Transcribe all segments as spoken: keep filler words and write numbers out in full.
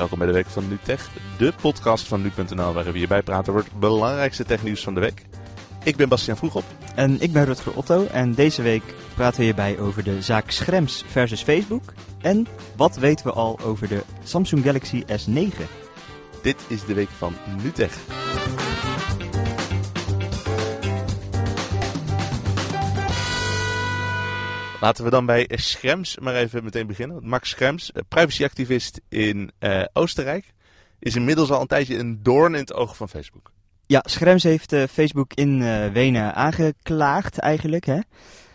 Welkom bij de Week van NuTech, de podcast van nu punt n l waarin we hierbij praten over het belangrijkste technieuws van de week. Ik ben Bastiaan Vroegop. En ik ben Rutger Otto en deze week praten we hierbij over de zaak Schrems versus Facebook. En wat weten we al over de Samsung Galaxy S negen? Dit is de Week van NuTech. Laten we dan bij Schrems maar even meteen beginnen. Max Schrems, privacyactivist in uh, Oostenrijk, is inmiddels al een tijdje een doorn in het oog van Facebook. Ja, Schrems heeft uh, Facebook in uh, Wenen aangeklaagd eigenlijk, hè?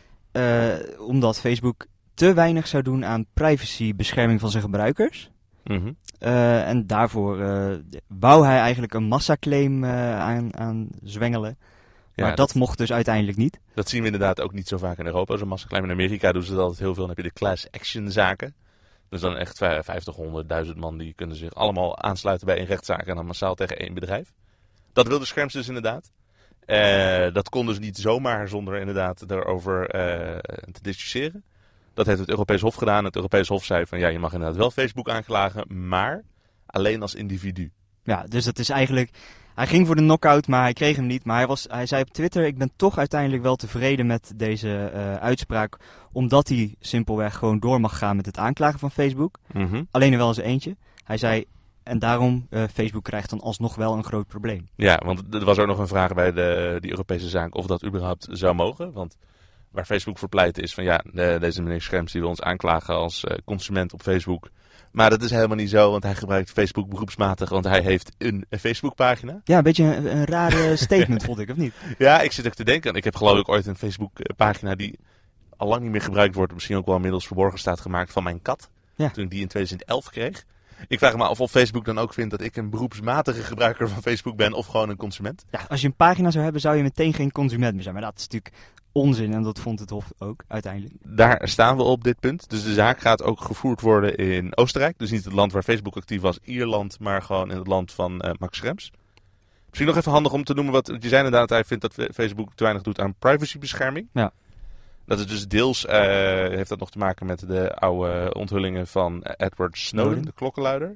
Uh, omdat Facebook te weinig zou doen aan privacybescherming van zijn gebruikers. Mm-hmm. Uh, en daarvoor uh, wou hij eigenlijk een massaclaim uh, aan, aan zwengelen. Maar Ja, dat, dat mocht dus uiteindelijk niet. Dat zien we inderdaad ook niet zo vaak in Europa. Zo'n massaclaim in Amerika doen ze dat altijd heel veel. Dan heb je de class action zaken. Dus dan echt vijftig, honderdduizend man die kunnen zich allemaal aansluiten bij een rechtszaak en dan massaal tegen één bedrijf. Dat wilde Schrems dus inderdaad. Uh, dat kon dus niet zomaar zonder inderdaad daarover uh, te discussiëren. Dat heeft het Europees Hof gedaan. Het Europees Hof zei van ja, je mag inderdaad wel Facebook aanklagen, maar alleen als individu. Ja, dus dat is eigenlijk... Hij ging voor de knockout, maar hij kreeg hem niet. Maar hij, was, hij zei op Twitter, ik ben toch uiteindelijk wel tevreden met deze uh, uitspraak. Omdat hij simpelweg gewoon door mag gaan met het aanklagen van Facebook. Mm-hmm. Alleen er wel eens eentje. Hij zei, en daarom, uh, Facebook krijgt dan alsnog wel een groot probleem. Ja, want er was ook nog een vraag bij de, die Europese zaak of dat überhaupt zou mogen. Want waar Facebook voor pleit is van ja, de, deze meneer Schrems die wil ons aanklagen als uh, consument op Facebook. Maar dat is helemaal niet zo, want hij gebruikt Facebook beroepsmatig, want hij heeft een, een Facebookpagina. Ja, een beetje een, een rare statement vond ik, of niet? Ja, ik zit ook te denken. Ik heb geloof ik ooit een Facebookpagina die al lang niet meer gebruikt wordt, misschien ook wel inmiddels verborgen staat gemaakt van mijn kat. Ja. Toen ik die in twintig elf kreeg. Ik vraag me af of Facebook dan ook vindt dat ik een beroepsmatige gebruiker van Facebook ben of gewoon een consument. Ja, als je een pagina zou hebben, zou je meteen geen consument meer zijn. Maar dat is natuurlijk onzin en dat vond het Hof ook uiteindelijk. Daar staan we op dit punt. Dus de zaak gaat ook gevoerd worden in Oostenrijk. Dus niet het land waar Facebook actief was, Ierland, maar gewoon in het land van uh, Max Schrems. Misschien nog even handig om te noemen wat je zei inderdaad. Hij vindt dat Facebook te weinig doet aan privacybescherming. Ja. Dat is dus deels, uh, heeft dat nog te maken met de oude onthullingen van Edward Snowden, Snowden. de klokkenluider.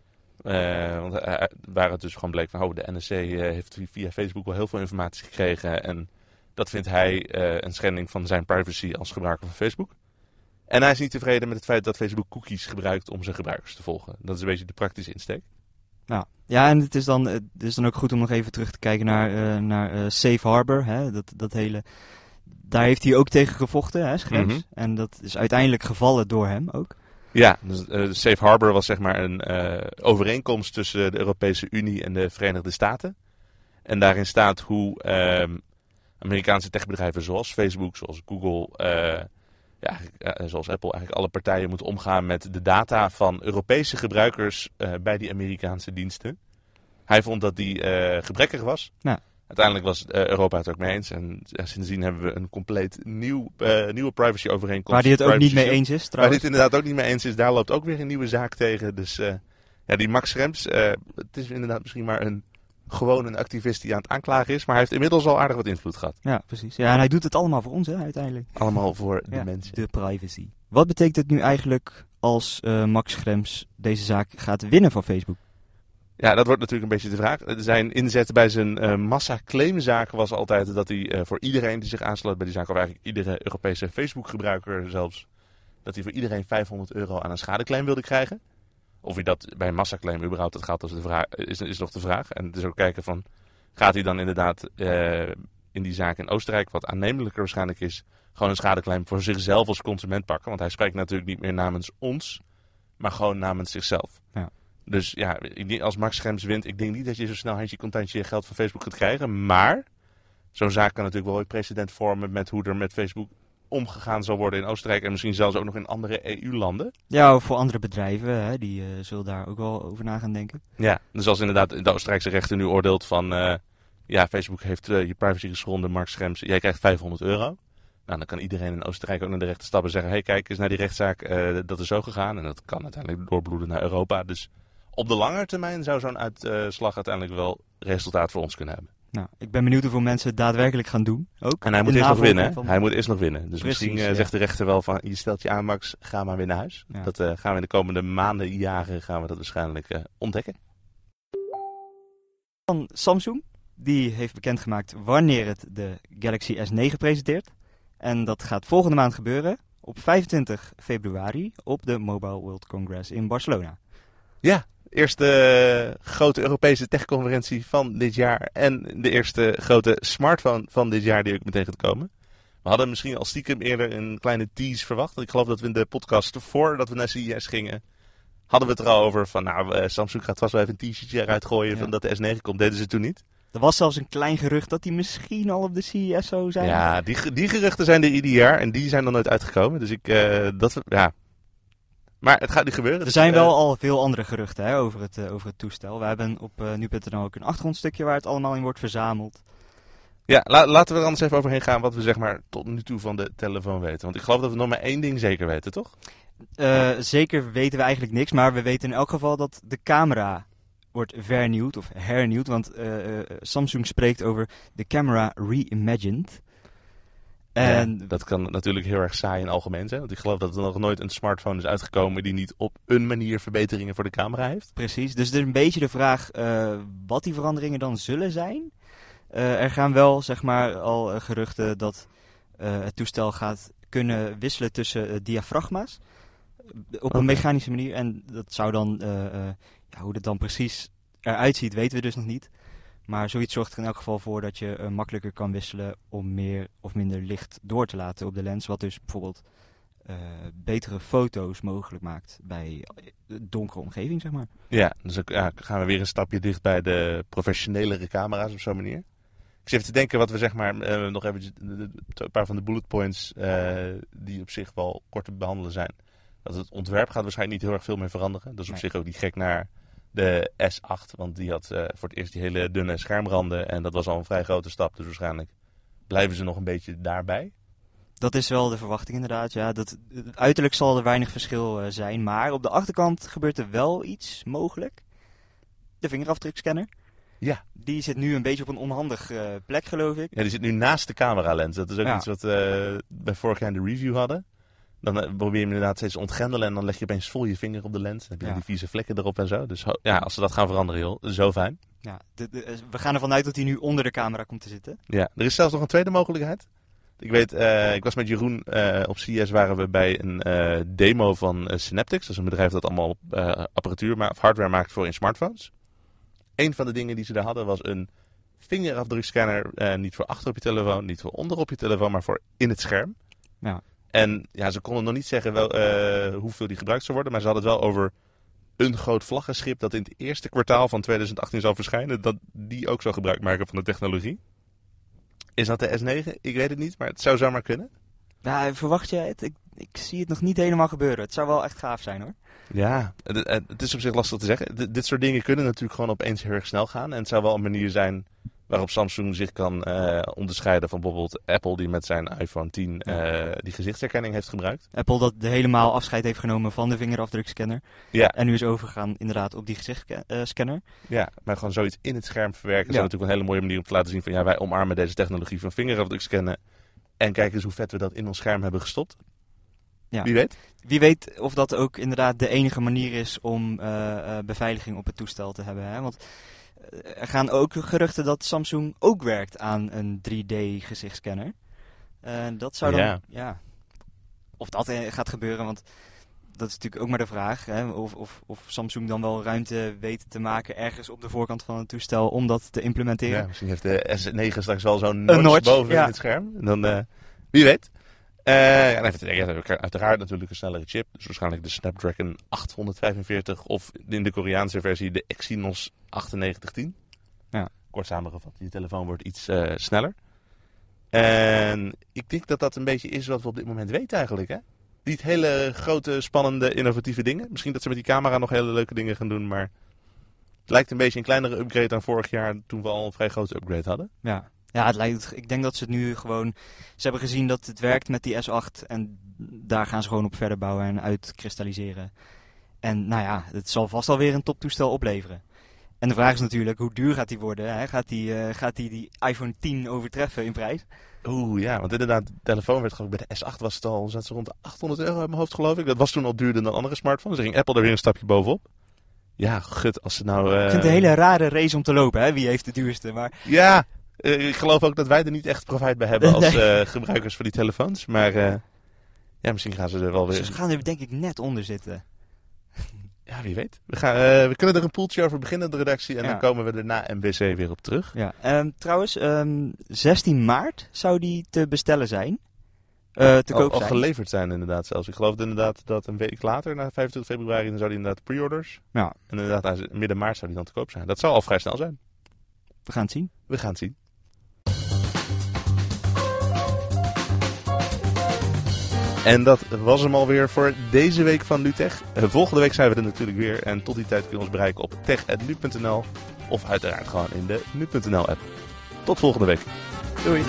Uh, want uh, waar het dus gewoon bleek van, oh, de N S C uh, heeft via Facebook wel heel veel informatie gekregen. En dat vindt hij uh, een schending van zijn privacy als gebruiker van Facebook. En hij is niet tevreden met het feit dat Facebook cookies gebruikt om zijn gebruikers te volgen. Dat is een beetje de praktische insteek. Nou, ja, en het is, dan, het is dan ook goed om nog even terug te kijken naar, uh, naar uh, Safe Harbor. Hè? Dat, dat hele, daar heeft hij ook tegen gevochten, hè, Schrems. Mm-hmm. En dat is uiteindelijk gevallen door hem ook. Ja, dus, uh, Safe Harbor was zeg maar een uh, overeenkomst tussen de Europese Unie en de Verenigde Staten. En daarin staat hoe uh, Amerikaanse techbedrijven zoals Facebook, zoals Google, uh, ja, uh, zoals Apple, eigenlijk alle partijen moeten omgaan met de data van Europese gebruikers uh, bij die Amerikaanse diensten. Hij vond dat die uh, gebrekkig was. Ja. Uiteindelijk was uh, Europa het ook mee eens. En uh, sindsdien hebben we een compleet nieuw, uh, nieuwe privacy-overeenkomst. Waar die het ook privacy niet mee shield. eens is, Waar trouwens. dit inderdaad ook niet mee eens is, daar loopt ook weer een nieuwe zaak tegen. Dus uh, ja, die Max Schrems, uh, het is inderdaad misschien maar een gewoon een activist die aan het aanklagen is. Maar hij heeft inmiddels al aardig wat invloed gehad. Ja, precies. Ja, en hij doet het allemaal voor ons, hè, uiteindelijk. Allemaal voor de Ja, mensen. de privacy. Wat betekent het nu eigenlijk als uh, Max Schrems deze zaak gaat winnen van Facebook? Ja, dat wordt natuurlijk een beetje de vraag. Zijn inzet bij zijn uh, massa-claimzaak was altijd dat hij uh, voor iedereen die zich aansluit bij die zaak, of eigenlijk iedere Europese Facebook-gebruiker zelfs, dat hij voor iedereen vijfhonderd euro aan een schadeclaim wilde krijgen. Of hij dat bij een massaclaim überhaupt het gaat, als de vraag, is, is nog de vraag. En het is ook kijken van, gaat hij dan inderdaad uh, in die zaak in Oostenrijk, wat aannemelijker waarschijnlijk is, gewoon een schadeclaim voor zichzelf als consument pakken. Want hij spreekt natuurlijk niet meer namens ons, maar gewoon namens zichzelf. Ja. Dus ja, als Max Schrems wint, ik denk niet dat je zo snel handje contantje geld van Facebook gaat krijgen. Maar zo'n zaak kan natuurlijk wel een precedent vormen met hoe er met Facebook omgegaan zal worden in Oostenrijk. En misschien zelfs ook nog in andere E U-landen. Ja, of voor andere bedrijven, hè, die uh, zullen daar ook wel over na gaan denken. Ja, dus als inderdaad de Oostenrijkse rechter nu oordeelt van, uh, ja, Facebook heeft uh, je privacy geschonden, Max Schrems, jij krijgt vijfhonderd euro. Nou, dan kan iedereen in Oostenrijk ook naar de rechter stappen en zeggen, hé, hey, kijk eens naar die rechtszaak, uh, dat is zo gegaan. En dat kan uiteindelijk doorbloeden naar Europa. Dus op de lange termijn zou zo'n uitslag uiteindelijk wel resultaat voor ons kunnen hebben. Nou, ik ben benieuwd hoeveel mensen het daadwerkelijk gaan doen. Ook. En hij moet In eerst nog navolging winnen. van- Hij moet eerst nog winnen. Dus Precies, misschien uh, ja. zegt de rechter wel van, je stelt je aan Max, ga maar weer naar huis. Ja. Dat uh, gaan we in de komende maanden, jaren, gaan we dat waarschijnlijk uh, ontdekken. Van Samsung. Die heeft bekendgemaakt wanneer het de Galaxy S negen presenteert. En dat gaat volgende maand gebeuren. Op vijfentwintig februari op de Mobile World Congress in Barcelona. Ja, eerste uh, grote Europese techconferentie van dit jaar. En de eerste grote smartphone van dit jaar die ook meteen gaat komen. We hadden misschien al stiekem eerder een kleine tease verwacht. Want ik geloof dat we in de podcast voordat we naar C E S gingen, hadden we het er al over van nou, uh, Samsung gaat vast wel even een t-shirtje eruit gooien Ja. van dat de S negen komt. Deden ze toen niet. Er was zelfs een klein gerucht dat die misschien al op de C E S zou zijn. Ja, die, ge- die geruchten zijn er ieder jaar en die zijn nog nooit uitgekomen. Dus ik, uh, dat, ja. Maar het gaat niet gebeuren. Er zijn dus, uh, wel al veel andere geruchten hè, over, het, uh, over het toestel. We hebben op uh, nu punt n l ook een achtergrondstukje waar het allemaal in wordt verzameld. Ja, la- laten we er anders even overheen gaan wat we zeg maar tot nu toe van de telefoon weten. Want ik geloof dat we nog maar één ding zeker weten, toch? Uh, zeker weten we eigenlijk niks, maar we weten in elk geval dat de camera wordt vernieuwd of hernieuwd. Want uh, uh, Samsung spreekt over de camera reimagined. En Ja, dat kan natuurlijk heel erg saai in het algemeen zijn. Want ik geloof dat er nog nooit een smartphone is uitgekomen die niet op een manier verbeteringen voor de camera heeft. precies, dus het is een beetje de vraag uh, wat die veranderingen dan zullen zijn. Uh, er gaan wel zeg maar al uh, geruchten dat uh, het toestel gaat kunnen wisselen tussen uh, diafragma's. Op Oké. een mechanische manier. En dat zou dan, uh, uh, ja, hoe dat dan precies eruit ziet, weten we dus nog niet. Maar zoiets zorgt er in elk geval voor dat je uh, makkelijker kan wisselen om meer of minder licht door te laten op de lens. Wat dus bijvoorbeeld uh, betere foto's mogelijk maakt bij een donkere omgeving, zeg maar. Ja, dus ook, ja, gaan we weer een stapje dicht bij de professionelere camera's op zo'n manier. Ik zit even te denken wat we zeg maar, uh, nog even een paar van de bullet points uh, die op zich wel kort te behandelen zijn. Dat het ontwerp gaat waarschijnlijk niet heel erg veel meer veranderen. Dat is op Nee. zich ook niet gek naar de S acht, want die had uh, voor het eerst die hele dunne schermranden en dat was al een vrij grote stap. Dus waarschijnlijk blijven ze nog een beetje daarbij. Dat is wel de verwachting inderdaad. Ja, dat, uiterlijk zal er weinig verschil uh, zijn, maar op de achterkant gebeurt er wel iets mogelijk. De vingerafdrukscanner. Ja. Die zit nu een beetje op een onhandig uh, plek, geloof ik. Ja, die zit nu naast de cameralens. Dat is ook Ja. iets wat we uh, bij vorig jaar in de review hadden. Dan uh, probeer je hem inderdaad steeds te ontgrendelen en dan leg je opeens vol je vinger op de lens. Dan heb je Ja. die vieze vlekken erop en zo. Dus ho- ja, als ze dat gaan veranderen, joh, zo fijn. Ja, de, de, we gaan ervan uit dat hij nu onder de camera komt te zitten. Ja, er is zelfs nog een tweede mogelijkheid. Ik weet, uh, ik was met Jeroen uh, op C E S, waren we bij een uh, demo van uh, Synaptics. Dat is een bedrijf dat allemaal uh, apparatuur ma- of hardware maakt voor in smartphones. Een van de dingen die ze daar hadden was een vingerafdrukscanner. Uh, niet voor achter op je telefoon, niet voor onder op je telefoon, maar voor in het scherm. Ja. En ja, ze konden nog niet zeggen wel, uh, hoeveel die gebruikt zou worden, maar ze hadden het wel over een groot vlaggenschip dat in het eerste kwartaal van twintig achttien zal verschijnen, dat die ook zou gebruik maken van de technologie. Is dat de S negen? Ik weet het niet, maar het zou zomaar kunnen. Ja, verwacht jij het? Ik, ik zie het nog niet helemaal gebeuren. Het zou wel echt gaaf zijn, hoor. Ja, het, het is op zich lastig te zeggen. D- dit soort dingen kunnen natuurlijk gewoon opeens heel erg snel gaan. En het zou wel een manier zijn waarop Samsung zich kan uh, onderscheiden van bijvoorbeeld Apple, die met zijn iPhone tien uh, die gezichtsherkenning heeft gebruikt. Apple dat de helemaal afscheid heeft genomen van de vingerafdrukscanner. Ja, En nu is overgegaan inderdaad op die gezichtsscanner. ja, maar gewoon zoiets in het scherm verwerken is Ja. natuurlijk een hele mooie manier om te laten zien van ja, wij omarmen deze technologie van vingerafdrukscannen. En kijk eens hoe vet we dat in ons scherm hebben gestopt. Ja. Wie weet? Wie weet of dat ook inderdaad de enige manier is om uh, uh, beveiliging op het toestel te hebben. Hè? Want uh, er gaan ook geruchten dat Samsung ook werkt aan een drie D gezichtsscanner. Uh, dat zou dan, Ja. ja, of dat uh, gaat gebeuren, want dat is natuurlijk ook maar de vraag. Hè? Of, of, of Samsung dan wel ruimte weet te maken ergens op de voorkant van het toestel om dat te implementeren. Ja, misschien heeft de S negen straks wel zo'n Een notch notch, boven ja. in het scherm. En dan, uh, wie weet. Uh, ja, even te denken, ja, uiteraard natuurlijk een snellere chip. Dus waarschijnlijk de Snapdragon achthonderdvijfenveertig of in de Koreaanse versie de Exynos achtennegentig tien. Ja. Kort samengevat, je telefoon wordt iets uh, sneller. En ik denk dat dat een beetje is wat we op dit moment weten eigenlijk, hè? Niet hele grote, spannende, innovatieve dingen. Misschien dat ze met die camera nog hele leuke dingen gaan doen, maar het lijkt een beetje een kleinere upgrade dan vorig jaar toen we al een vrij grote upgrade hadden. Ja. Ja, het lijkt, ik denk dat ze het nu gewoon... Ze hebben gezien dat het werkt met die S acht en daar gaan ze gewoon op verder bouwen en uitkristalliseren. En nou ja, het zal vast alweer een toptoestel opleveren. En de vraag is natuurlijk, hoe duur gaat die worden? Hè? Gaat die, uh, gaat die die iPhone tien overtreffen in prijs? Oeh, ja, want inderdaad, de telefoon werd geloof ik bij de S acht was het al, zat ze rond de achthonderd euro in mijn hoofd geloof ik. Dat was toen al duurder dan andere smartphones. Dan ging Apple er weer een stapje bovenop. Ja, gut, als ze nou... Uh... Ik vind het een hele rare race om te lopen, hè? Wie heeft de duurste, maar... Ja, uh, ik geloof ook dat wij er niet echt profijt bij hebben als nee. uh, gebruikers van die telefoons. Maar uh, ja, misschien gaan ze er wel weer... Ze gaan er denk ik net onder zitten. Ja, wie weet. We, gaan, uh, we kunnen er een poeltje over beginnen, de redactie. En ja. dan komen we er na M W C weer op terug. Ja. Um, trouwens, um, zestien maart zou die te bestellen zijn. Uh, te al, koop al zijn. geleverd zijn inderdaad zelfs. Ik geloof inderdaad dat een week later, na vijfentwintig februari, dan zou die inderdaad pre-orders. Ja. En inderdaad, midden maart zou die dan te koop zijn. Dat zal al vrij snel zijn. We gaan het zien. We gaan het zien. En dat was hem alweer voor deze week van NuTech. Volgende week zijn we er natuurlijk weer. En tot die tijd kun je ons bereiken op tech punt nu punt n l of uiteraard gewoon in de nu punt n l app. Tot volgende week. Doei.